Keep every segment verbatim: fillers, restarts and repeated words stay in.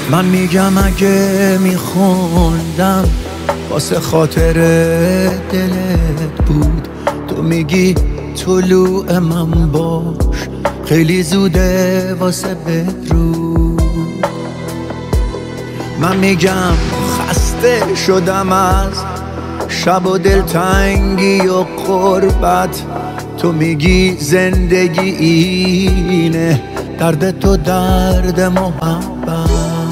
من میگم اگه میخوندم واسه خاطر دلت بود، تو میگی طلوع من باش خیلی زوده واسه بدرود. من میگم خسته شدم از شب و دلتنگی و غربت، تو میگی زندگی اینه درد تو درد محبت.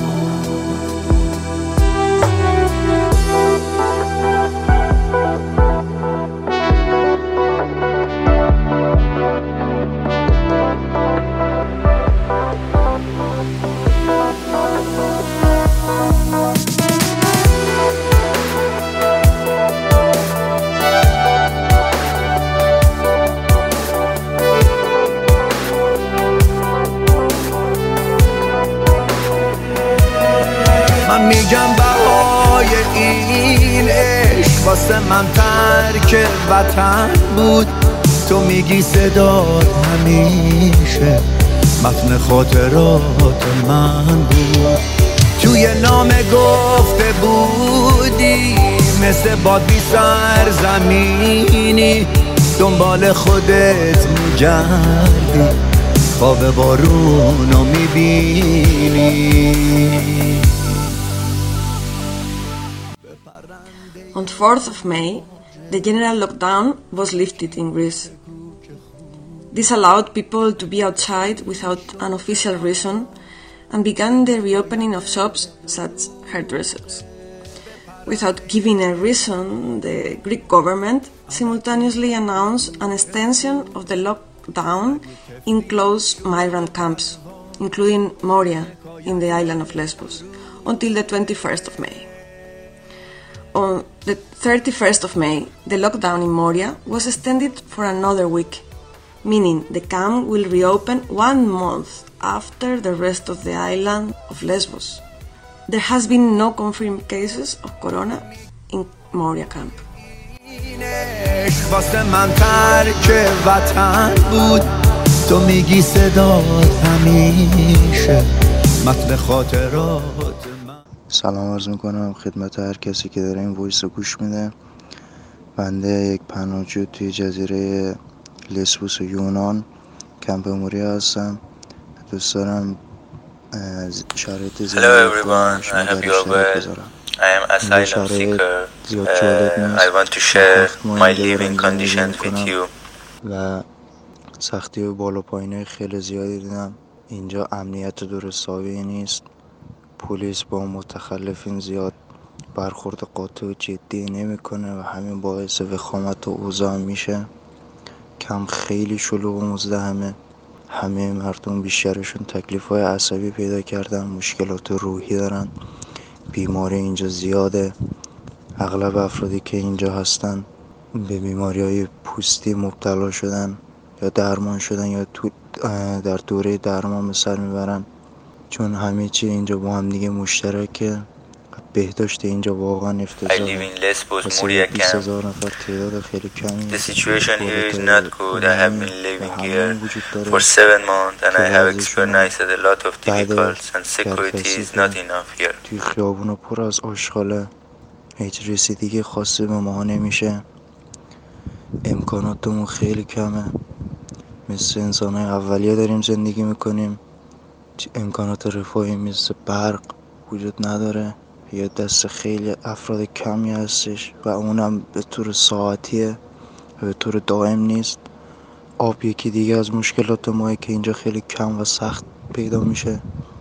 من میگم بهای این عشق واسه من ترک وطن بود، تو میگی صدات همیشه متن خاطرات من بود. توی نامه گفته بودی مثل باد بی سرزمینی، دنبال خودت میگردی خواب بارونو میبینی. On fourth of May, the general lockdown was lifted in Greece. This allowed people to be outside without an official reason and began the reopening of shops such as hairdressers. Without giving a reason, the Greek government simultaneously announced an extension of the lockdown in closed migrant camps, including Moria in the island of Lesbos, until the twenty-first of May. On the thirty-first of May, the lockdown in Moria was extended for another week, meaning the camp will reopen one month after the rest of the island of Lesbos. There has been no confirmed cases of corona in Moria camp. سلام عرض میکنم خدمت هر کسی که داره این وایس رو گوش میده. بنده یک پناهجو توی جزیره لسبوس و یونان کمپ موریا هستم. دوست دارم شرایط زندگی Hello everyone, I hope you are well. I am asylum seeker. Uh, I want to share my living conditions with you. و سختی و بالا پایینه خیلی زیادی دیدم. اینجا امنیت درستابی نیست. پلیس با متخلفین زیاد برخورد قاطع و جدی نمیکنه و همین باعث وخامت و اوضاع میشه. کم خیلی شلوغ و مزدحمه. همه مردم بیشترشون تکلیف‌های عصبی پیدا کردن، مشکلات روحی دارن، بیماری اینجا زیاده. اغلب افرادی که اینجا هستن به بیماری‌های پوستی مبتلا شدن یا درمان شدن یا تو در دوره درمان به سر میبرن، چون همه چی اینجا با هم دیگه مشترکه. بهداشت اینجا واقعا افتضاحه. واسه بیست هزار نفر تعداد خیلی کمی. The situation here is not good. I have been living here for seven months and I have experienced a lot of difficulties and security is not enough here. توی خیابونا پر از آشغاله. هیچ رسیدگی خاصی به ما نمیشه. امکاناتمون خیلی کمه. مثل انسان‌های اولیه داریم زندگی میکنیم. امکانات رفاهی مثل برق وجود نداره. یه دست خیلی افراد کمی هستش و اونم به طور ساعتیه و به طور دائم نیست. آب یکی دیگه از مشکلات ماه که اینجا خیلی کم و سخت پیدا میشه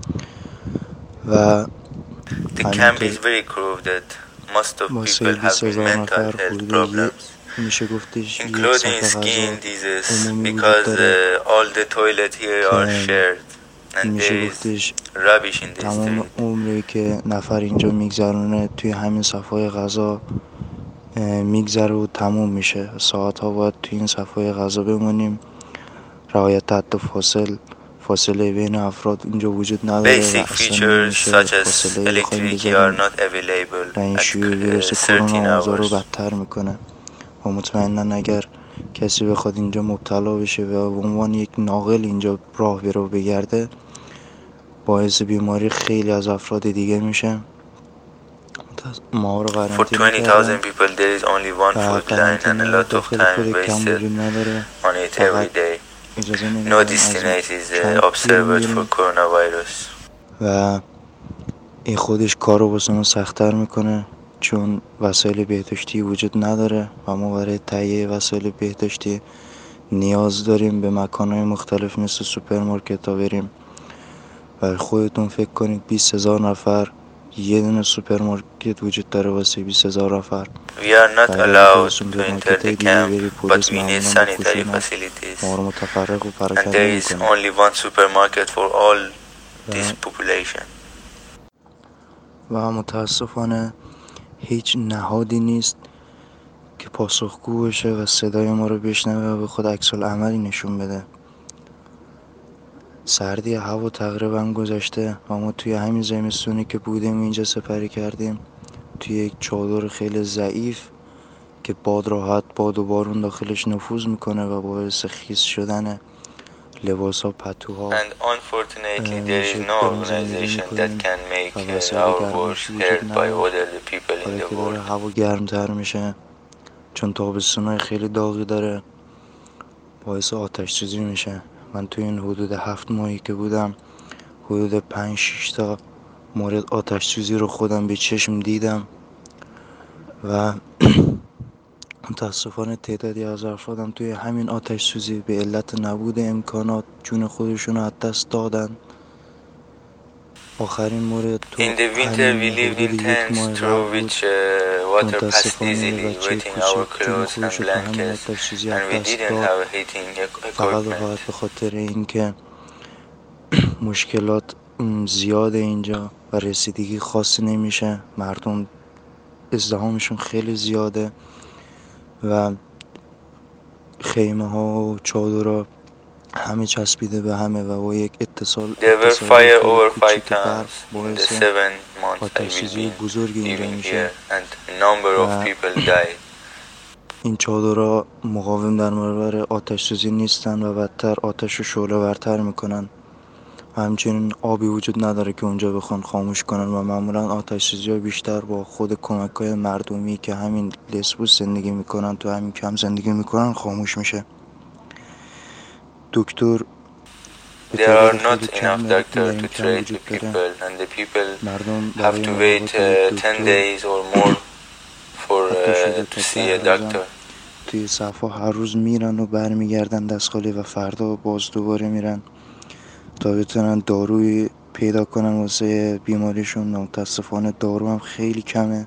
و The camp is very crowded. Most of people have mental health problems, including skin diseases, because uh, all the toilets here are shared. میشه گفتش تمام عمری که نفر اینجا میگذرونه توی همین صفحه غذا میگذره و تموم میشه. ساعت ها باید توی این صفحه غذا بمونیم. رعایت حد فاصل فاصله بین افراد اینجا وجود نداره و اصلا نمیشه فاصله بخوایم بذاریم و این شیوع ویروس کرونا اوضاع رو بدتر میکنه و مطمئنا اگر کسی بخواد اینجا مبتلا بشه و به عنوان یک ناقل اینجا راه برو بگرده باعث بیماری خیلی از افراد دیگه میشه. ما رو For twenty thousand people there is only one food line and a lot of time wasted on it every day. No destination is uh, observed for coronavirus. و این خودش کار رو واسه ما سخت‌تر میکنه چون وسایل بهداشتی وجود نداره و ما برای تهیه وسایل بهداشتی نیاز داریم به مکان‌های مختلف مثل سوپرمارکت ها بریم. و خودتون فکر کنید بیست هزار نفر یه دونه سوپرمارکت وجود داره واسه بیست هزار نفر. We are not allowed to enter the camp, but we need sanitary facilities. And there is only one supermarket for all this population. و متاسفانه هیچ نهادی نیست که پاسخگو باشه و صدای ما رو بشنوه و به خود عکس‌العملی نشون بده. سردی هوا تقریبا گذشته و ما توی همین زمستونی که بودیم اینجا سپری کردیم توی یک چادر خیلی ضعیف که باد راحت باد و بارون داخلش نفوذ میکنه و باعث خیس شدن لباس ها پتوها. And unfortunately there is no organization that can make our work heard by other people in the world. هوا گرمتر میشه چون تابستونای خیلی داغی داره باعث آتش سوزی میشه. من توی این حدود هفت ماهی که بودم حدود پنج شش تا مورد آتش سوزی رو خودم به چشم دیدم و متاسفانه تعدادی از افرادم توی همین آتش سوزی به علت نبود امکانات جون خودشون رو از دست دادن. آخرین مورد تو In the winter we lived in tents through which uh, water passed easily, wetting our clothes and blankets, and we didn't have heating فقط equipment. فقط به خاطر اینکه مشکلات زیاده اینجا و رسیدگی خاصی نمیشه، مردم ازدحامشون خیلی زیاده و خیمه ها و چادرها همه چسبیده به همه و با یک اتصال There were fire over five times in the seven months I will be living here and a number of people died. این چادرها مقاوم در برابر آتش سوزی نیستن و بدتر آتش رو شعله ورتر میکنن. همچنین آبی وجود نداره که اونجا بخوان خاموش کنن و معمولا آتش سوزی ها بیشتر با خود کمک های مردمی که همین لسبوس زندگی میکنن تو همین کم زندگی میکنن خاموش میشه. دکتر There are not enough doctors to treat the people and the people have to wait uh, ten days or more for uh, to see a doctor. توی صفا هر روز میرن و برمیگردن دست خالی و فردا باز دوباره میرن تا بتونن داروی پیدا کنن واسه بیماریشون. متاسفانه دارو هم خیلی کمه.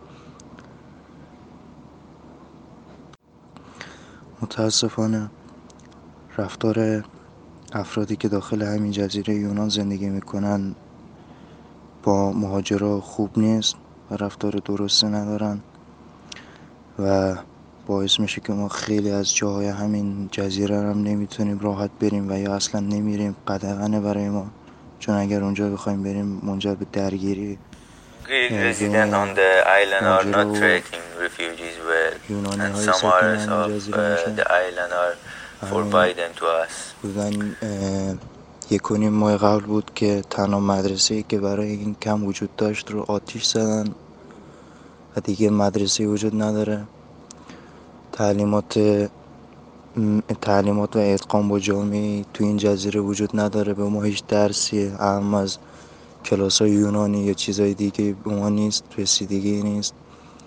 متاسفانه رفتار افرادی که داخل همین جزیره یونان زندگی میکنن با مهاجرا خوب نیست و رفتار درستی ندارن و باعث میشه که ما خیلی از جاهای همین جزیره هم نمیتونیم راحت بریم و یا اصلا نمیریم. قدغنه برای ما چون اگر اونجا بخوایم بریم منجر به درگیری. Greek residents on the island are not treating refugees well and some areas of uh, the island are forbidden to us. بودن یک و نیم ماه قبل بود که تنها مدرسه‌ای که برای این کم وجود داشت رو آتیش زدن و دیگه مدرسه وجود نداره. تعلیمات تعلیمات و ادغام با جامعه تو این جزیره وجود نداره. به ما هیچ درسی اهم از کلاس‌های یونانی یا چیزای دیگه به ما نیست، رسیدگی نیست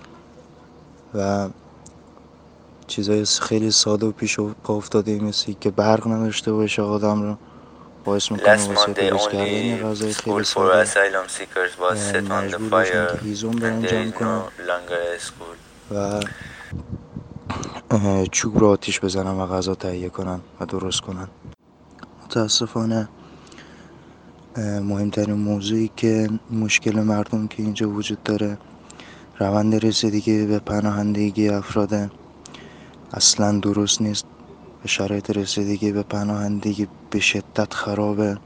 و چیزای خیلی ساده و پیش پا افتاده مثل که برق نداشته باشه آدم رو باعث میکنه واسه درست کردن غذای خیلی ساده مجبور باشن که هیزم برن جمع کنن و چوب رو آتیش بزنن و غذا تهیه کنن و درست کنن. متاسفانه مهمترین موضوعی که مشکل مردم که اینجا وجود داره روند رسیدگی به پناهندگی افراد اصلا درست نیست و شرایط رسیدگی به پناهندگی به شدت خرابه.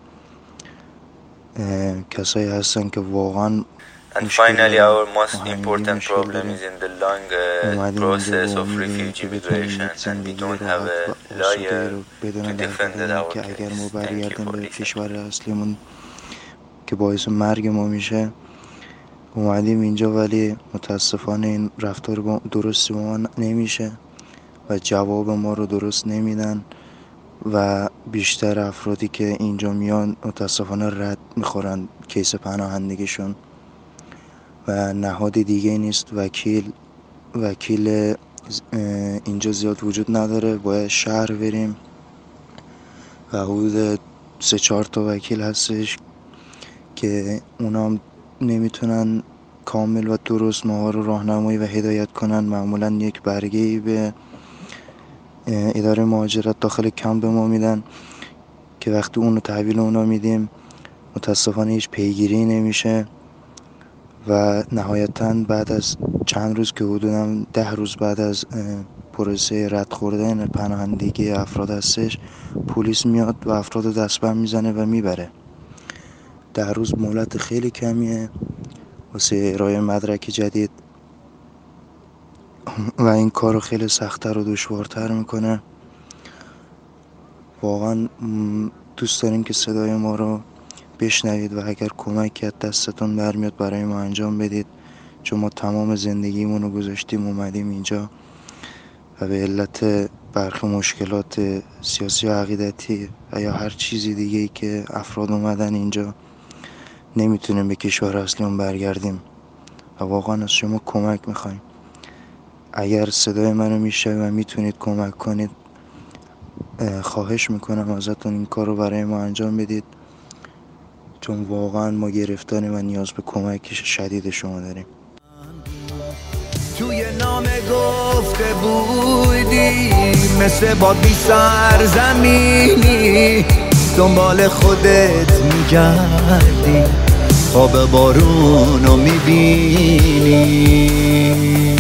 کسایی هستن که واقعا And finally our most important problem is in the long uh, process of refugee migration and we don't have a lawyer to defend our case. Thank you for listening. که باعث مرگ ما میشه اومدیم اینجا، ولی متاسفانه این رفتار با درستی با ما نمیشه و جواب ما رو درست نمیدن و بیشتر افرادی که اینجا میان متاسفانه رد میخورن کیس پناهندگیشون و نهاد دیگه نیست. وکیل وکیل اینجا زیاد وجود نداره، باید شهر بریم و حدود سه چهار تا وکیل هستش که اونا نمیتونن کامل و درست ما رو راهنمایی و هدایت کنن. معمولا یک برگه‌ای به اداره مهاجرت داخل کمپ به ما میدن که وقتی اون رو تحویل اونا میدیم متاسفانه هیچ پیگیری نمیشه و نهایتاً بعد از چند روز که حدوداً ده روز بعد از پروسه رد خوردن پناهندگی افراد هستش، پلیس میاد و افراد رو دستبند میزنه و میبره. ده روز مهلت خیلی کمیه واسه ارائه مدرک جدید و این کار رو خیلی سخت‌تر و دشوارتر میکنه. واقعا دوست داریم که صدای ما رو بشنوید و اگر کمکی از دستتون برمیاد برای ما انجام بدید، چون ما تمام زندگیمون رو گذاشتیم اومدیم اینجا و به علت برخی مشکلات سیاسی و عقیدتی و یا هر چیزی دیگه‌ای که افراد اومدن اینجا نمیتونیم به کشور اصلیمون برگردیم و واقعا از شما کمک میخوایم. اگر صدای منو میشه و میتونید کمک کنید خواهش میکنم ازتون این کار رو برای ما انجام بدید، چون واقعا ما گرفتاریم و نیاز به کمک شدید شما داریم. توی نامه گفته بودی مثل با بی سرزمینی دنبال خودت میگردی، خواب بارونو میبینی.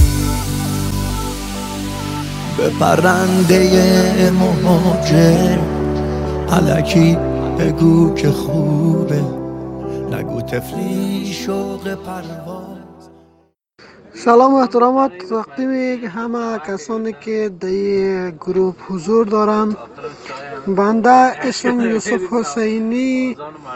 به پرنده مهاجر الکی بگو که خوبه، نگو تفلی شوق پرواز. سلام و احترامات تقدیم همه کسانی که در این گروه حضور دارن. بنده اسم یوسف حسینی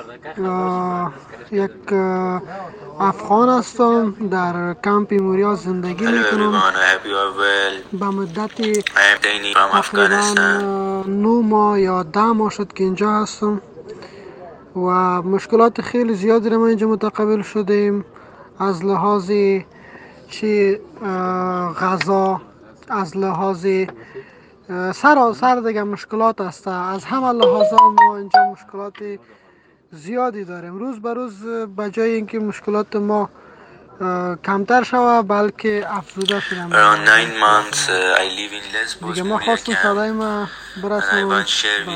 یک افغان هستم، در کمپ موریا زندگی میکنم. به مدت تقریبا نو ماه یا ده ماه شد که اینجا هستم و مشکلات خیلی زیادی رو ما اینجا متقابل شدیم، از لحاظ چی غذا، از لحاظ سراسر دیگه مشکلات هست. از همه لحاظا ما اینجا مشکلات زیادی داریم. روز به روز به جای اینکه مشکلات ما کمتر شوه بلکه افزوده شده. دیگه ما خواستم صدای ما برسونم به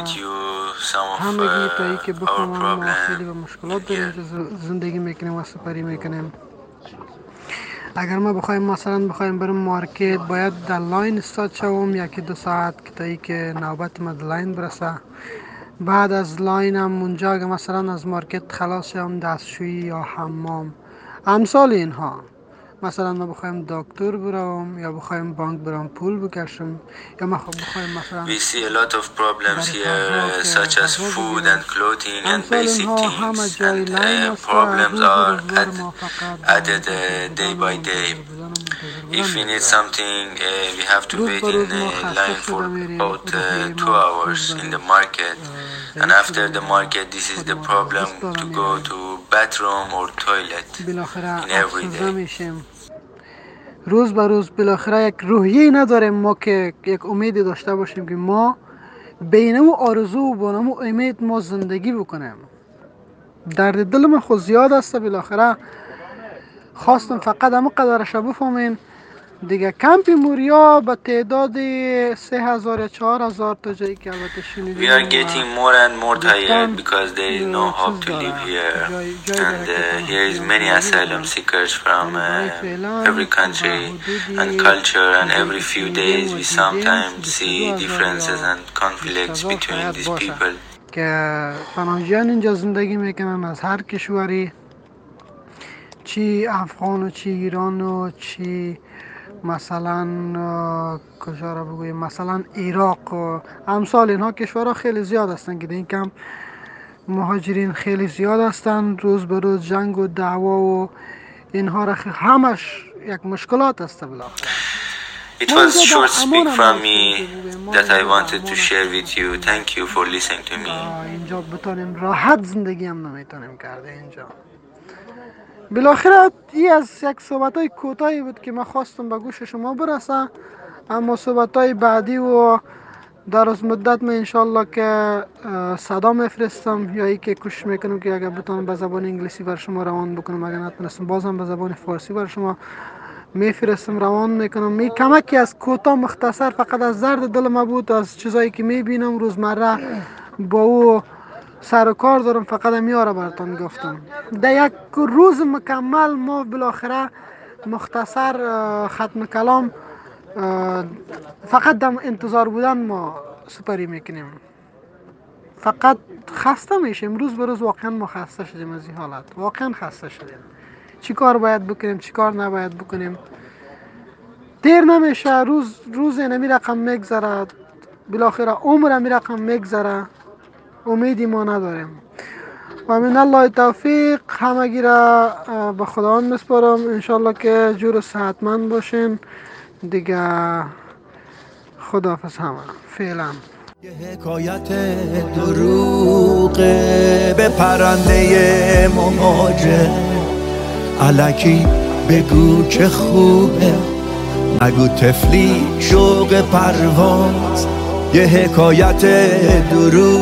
همگی تا ای که بفهمم ما خیلی به مشکلات داریم زندگی میکنیم و سپری میکنیم. اگر ما بخوایم مثلا بخوایم بریم مارکت باید در لاین استاد شوم یکی دو ساعت که تا ای که نوبت ما در لاین برسه. بعد از لاین هم اونجا اگر مثلا از مارکت خلاص شوم دستشویی یا حمام امثال اینها، مثلا ما بخوایم دکتر بروم یا بخوایم بانک برام پول بکشم یا ما بخوایم مثلا We see a lot of problems here such as food and clothing and basic things, and uh, problems are add, added uh, day by day. If we need something uh, we have to wait in a line for about uh, two hours in the market, and after the market this is the problem to go to bathroom or toilet in every day. روز به روز بالاخره یک روحیه نداریم ما که یک امیدی داشته باشیم که ما بینمو آرزو و بینمو امید ما زندگی بکنیم. درد دل من خود زیاد است. بالاخره خواستم فقط همه قدرش بفهمین دیگه کمپ موریا به تعداد سه هزار یا چهار هزار تا جایی که البته شنیدیم. We are getting more and more tired because there is no hope to live here, and uh, here is many asylum seekers from uh, every country and culture, and every few days we sometimes see differences and conflicts between these people. که پناهجویان اینجا زندگی میکنن از هر کشوری، چی افغان و چی ایران و چی مثلا کجا را بگویم مثلا عراق و امثال اینها کشورها خیلی زیاد هستن که در این کمپ مهاجرین خیلی زیاد هستند، روز به روز جنگ و دعوا و اینها را همش یک مشکلات است بالاخره. It was a short speak from me that I wanted to share with you. Thank you for listening to me. اینجا بتونیم راحت زندگی هم نمیتونیم کرده اینجا. بالاخره این از یک صحبتای کوتاهی بود که من خواستم به گوش شما برسه، اما صحبتای بعدی و در از مدت من انشالله که صدا میفرستم یا ای که کوشش میکنم که اگر بتونم به زبان انگلیسی بر شما روان بکنم، اگر نتونستم بازم به زبان فارسی بر شما میفرستم روان میکنم. می کمکی از کوتاه مختصر فقط از درد دل ما بود، از چیزایی که میبینم روزمره با او سر و کار دارم، فقط میاره براتون گفتم. در یک روز مکمل ما بالاخره مختصر ختم کلام فقط در انتظار بودن ما سپری میکنیم، فقط خسته میشیم. روز به روز واقعا ما خسته شدیم از این حالت، واقعا خسته شدیم. چی کار باید بکنیم، چی کار نباید بکنیم، دیر نمیشه. روز روز نمی رقم میگذره، بالاخره عمر می رقم میگذره، امیدی ما نداریم. و من الله توفیق همگی را به خداوند میسپارم. انشالله که جور و صحتمند باشین دیگه. خداحافظ همه فعلا. یه حکایت دروغه به پرنده مهاجر، الکی بگو که خوبه، نگو تفلی شوق پرواز. یه حکایت دروغ